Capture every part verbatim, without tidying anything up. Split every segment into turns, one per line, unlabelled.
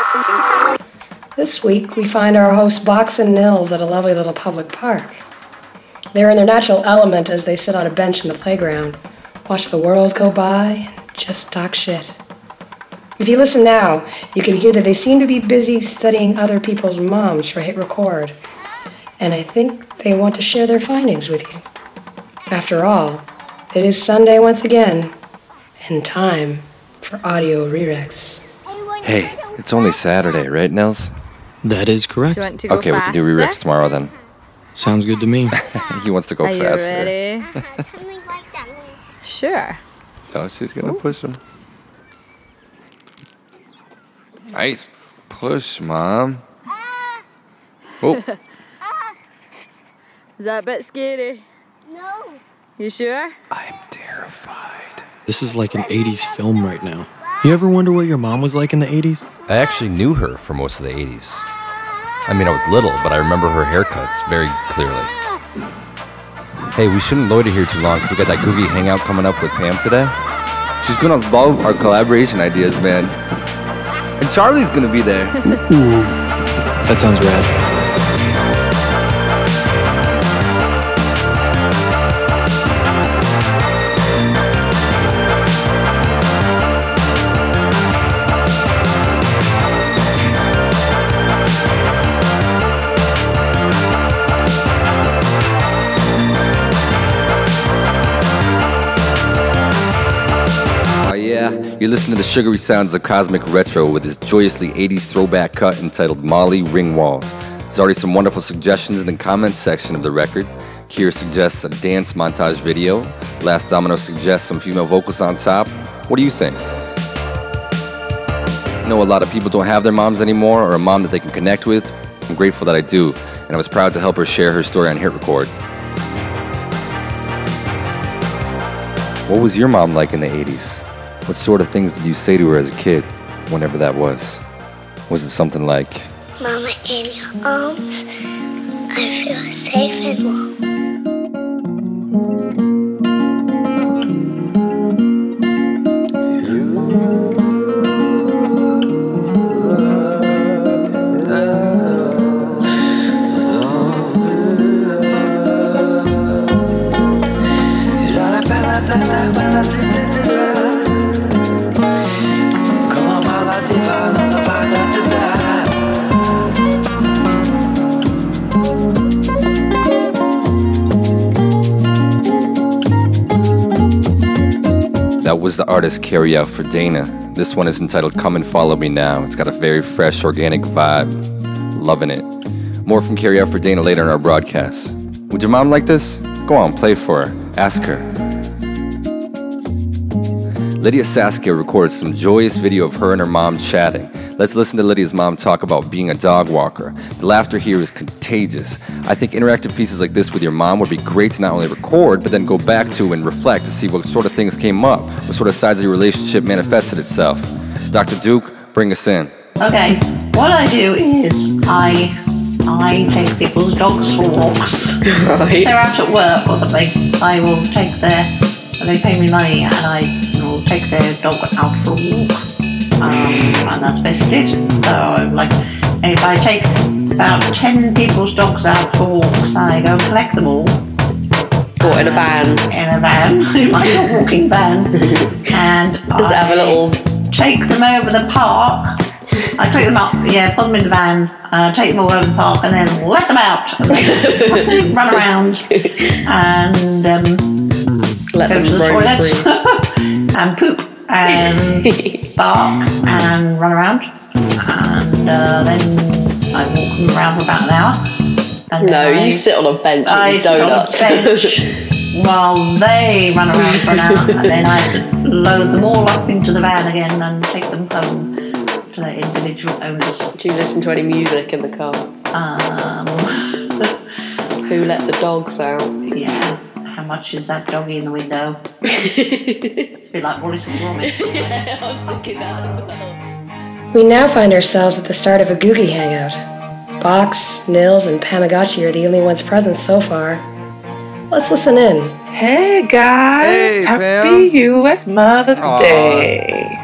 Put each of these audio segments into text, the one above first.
This week, we find our hosts Box and Nils at a lovely little public park. They're in their natural element as they sit on a bench in the playground, watch the world go by, and just talk shit. If you listen now, you can hear that they seem to be busy studying other people's moms for hit record. And I think they want to share their findings with you. After all, it is Sunday once again, and time for Audio Rerex.
Hey, it's only Saturday, right, Nils?
That is correct.
Do you want to go
Okay, we can do
faster?
Rerex tomorrow then.
Sounds good to me.
He wants to go
Are
faster.
you ready? Sure.
Oh, she's gonna Ooh. push him. Nice push, Mom. Oh.
Is that a bit scary?
No.
You sure?
I'm terrified.
This is like an eighties film right now. You ever wonder what your mom was like in the eighties?
I actually knew her for most of the eighties. I mean, I was little, but I remember her haircuts very clearly. Hey, we shouldn't loiter here too long because we got that Googie hangout coming up with Pam today. She's gonna love our collaboration ideas, man. And Charlie's gonna be there.
Ooh, that sounds rad.
You're listening to the sugary sounds of Cosmic Retro with his joyously eighties throwback cut entitled Molly Ringwald. There's already some wonderful suggestions in the comments section of the record. Kira suggests a dance montage video. Last Domino suggests some female vocals on top. What do you think? I know a lot of people don't have their moms anymore or a mom that they can connect with. I'm grateful that I do, and I was proud to help her share her story on Hit Record. What was your mom like in the eighties? What sort of things did you say to her as a kid, whenever that was? Was it something like,
Mama, in your arms, I feel safe and warm.
That was the artist Carry Out for Dana. This one is entitled Come and Follow Me Now. It's got a very fresh, organic vibe. Loving it. More from Carry Out for Dana later in our broadcast. Would your mom like this? Go on, play for her. Ask her. Lydia Saskia recorded some joyous video of her and her mom chatting. Let's listen to Lydia's mom talk about being a dog walker. The laughter here is contagious. I think interactive pieces like this with your mom would be great to not only record, but then go back to and reflect to see what sort of things came up, what sort of sides of your relationship manifested itself. Doctor Duke, bring us in.
Okay, what I do is I I take people's dogs for walks. Right. If they're out at work or something, I will take their, they pay me money and I will take their dog out for a walk. Um, and that's basically it. So, like, if I take about ten people's dogs out for walks, I go and collect them all.
Or in a van.
In a van, in my dog walking van. And
does
I
it have a little...
take them over the park. I collect them up, yeah, put them in the van, uh, take them all over the park, and then let them out. And they run around and um,
let
go
them
to the
roam
toilet
free.
and poop and bark and run around. And uh, then I walk them around for about an hour. And
no,
I,
you sit on a bench
I
and donuts.
Sit on a bench while they run around for an hour, and then I have to load them all up into the van again and take them home to their individual owners.
Do you listen to any music in the car?
Um,
Who let the dogs out?
Yeah. How much is that doggy in the window? It's a bit like Wallace and Gromit.
Yeah, I was thinking that as well.
We now find ourselves at the start of a Googie hangout. Box, Nils, and Tamagotchi are the only ones present so far. Let's listen in.
Hey guys,
hey,
happy
Pam.
U S Mother's
Aww.
Day.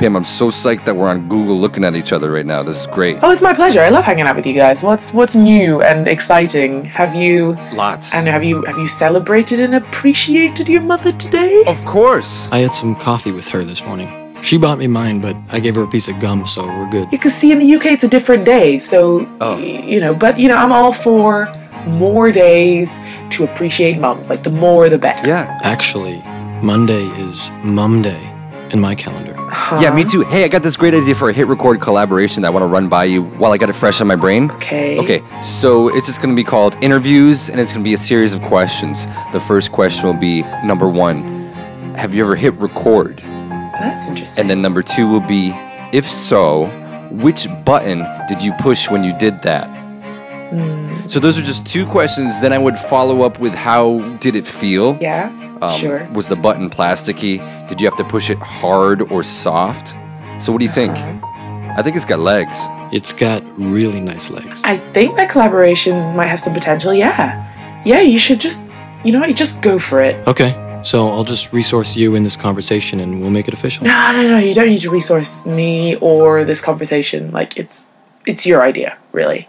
Pam, I'm so psyched that we're on Google looking at each other right now. This is great.
Oh, it's my pleasure. I love hanging out with you guys. What's what's new and exciting? Have you
Lots.
and have you have you celebrated and appreciated your mother today?
Of course.
I had some coffee with her this morning. She bought me mine, but I gave her a piece of gum, so we're good.
You can see in the U K it's a different day, so
Oh.
y- you know. But you know, I'm all for more days to appreciate mums. Like the more, the better.
Yeah.
Actually, Monday is Mum Day in my calendar.
Yeah, me too. Hey, I got this great idea for a hit record collaboration that I want to run by you while I got it fresh on my brain.
Okay.
Okay, so it's just going to be called Interviews, and it's going to be a series of questions. The first question will be, number one, have you ever hit record?
That's interesting.
And then number two will be, if so, which button did you push when you did that?
Mm.
So those are just two questions. Then I would follow up with how did it feel?
Yeah.
Um,
Sure.
Was the button plasticky? Did you have to push it hard or soft? So what do you think?
Uh-huh.
I think it's got legs.
It's got really nice legs.
I think that collaboration might have some potential. Yeah. Yeah. You should just, you know, what, just go for it.
Okay, so I'll just resource you in this conversation and we'll make it official.
No, no, no. You don't need to resource me or this conversation. Like it's, it's your idea, really.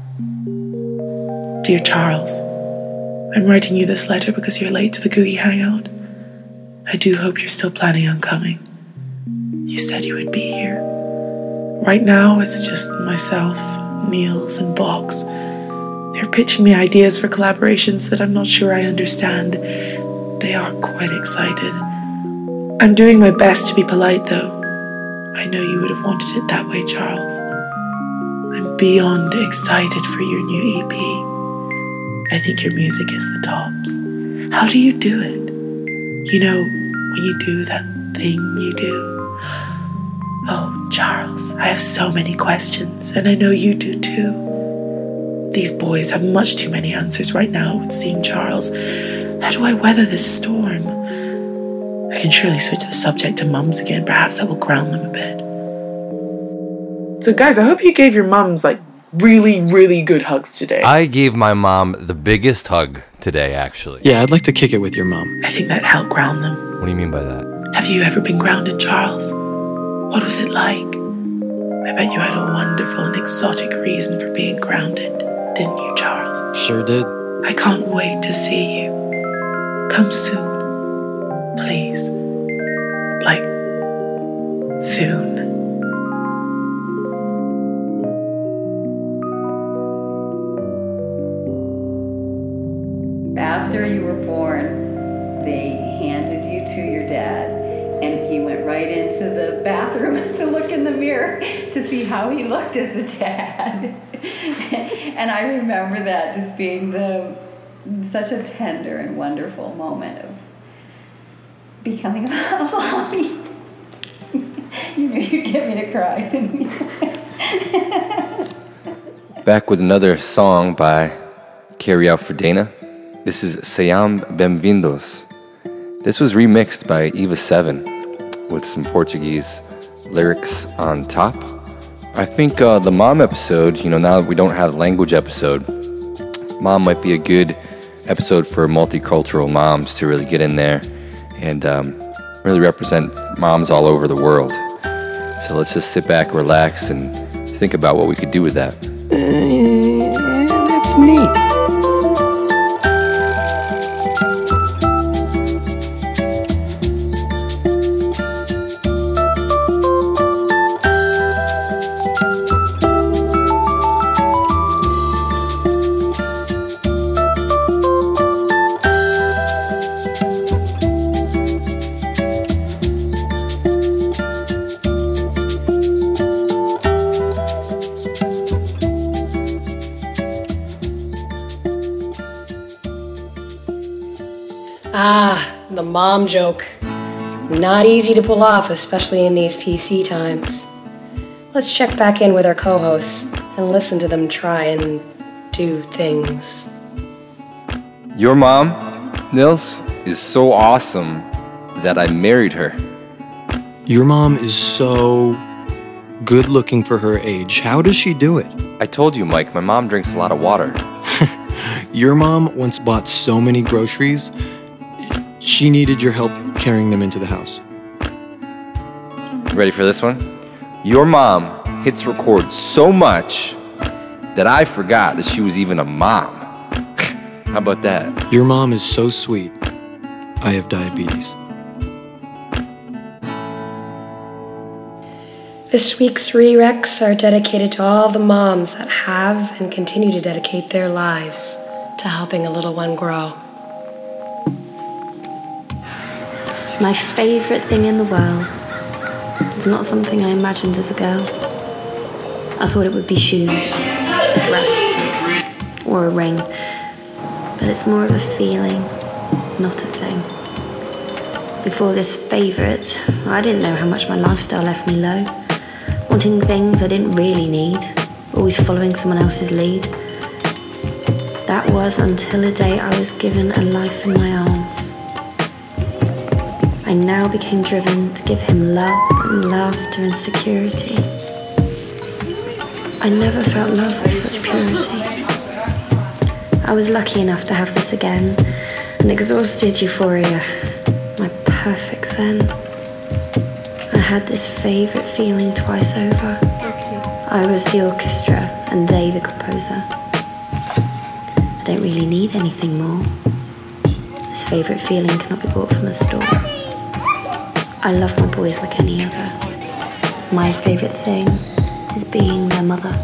Dear Charles, I'm writing you this letter because you're late to the Googie Hangout. I do hope you're still planning on coming. You said you would be here. Right now, it's just myself, Niels, and Box. They're pitching me ideas for collaborations that I'm not sure I understand. They are quite excited. I'm doing my best to be polite, though. I know you would have wanted it that way, Charles. I'm beyond excited for your new E P. I think your music is the tops. How do you do it? You know, when you do that thing you do. Oh, Charles, I have so many questions, and I know you do too. These boys have much too many answers right now, it would seem, Charles. How do I weather this storm? I can surely switch the subject to mums again. Perhaps that will ground them a bit. So, guys, I hope you gave your mums, like, really, really good hugs today.
I gave my mom the biggest hug today, actually.
Yeah, I'd like to kick it with your mom.
I think that helped ground them.
What do you mean by that?
Have you ever been grounded, Charles? What was it like? I bet you had a wonderful and exotic reason for being grounded, didn't you, Charles?
Sure did.
I can't wait to see you. Come soon. Please. Like, soon.
After you were born, they handed you to your dad, and he went right into the bathroom to look in the mirror to see how he looked as a dad. And I remember that just being the such a tender and wonderful moment of becoming a mommy. You knew you'd get me to cry, didn't you?
Back with another song by Carrie Out for Dana. This is Sejam Bem-vindos. This was remixed by Eva Seven with some Portuguese lyrics on top. I think uh, the mom episode, you know, now that we don't have a language episode, mom might be a good episode for multicultural moms to really get in there and um, really represent moms all over the world. So let's just sit back, relax, and think about what we could do with that.
Uh, that's neat.
Ah, the mom joke. Not easy to pull off, especially in these P C times. Let's check back in with our co-hosts and listen to them try and do things.
Your mom, Nils, is so awesome that I married her.
Your mom is so good looking for her age. How does she do it?
I told you, Mike, my mom drinks a lot of water.
Your mom once bought so many groceries, she needed your help carrying them into the house.
Ready for this one? Your mom hits record so much that I forgot that she was even a mom. How about that?
Your mom is so sweet. I have diabetes.
This week's Rerecs are dedicated to all the moms that have and continue to dedicate their lives to helping a little one grow.
My favourite thing in the world is not something I imagined as a girl. I thought it would be shoes, a dress, or a ring. But it's more of a feeling, not a thing. Before this favourite, I didn't know how much my lifestyle left me low. Wanting things I didn't really need, always following someone else's lead. That was until a day I was given a life in my arms. I now became driven to give him love and laughter and security. I never felt love with such purity. I was lucky enough to have this again, an exhausted euphoria, my perfect zen. I had this favourite feeling twice over. I was the orchestra and they the composer. I don't really need anything more. This favourite feeling cannot be bought from a store. I love my boys like any other. My favourite thing is being their mother.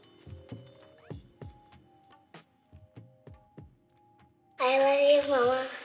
I love you, Mama.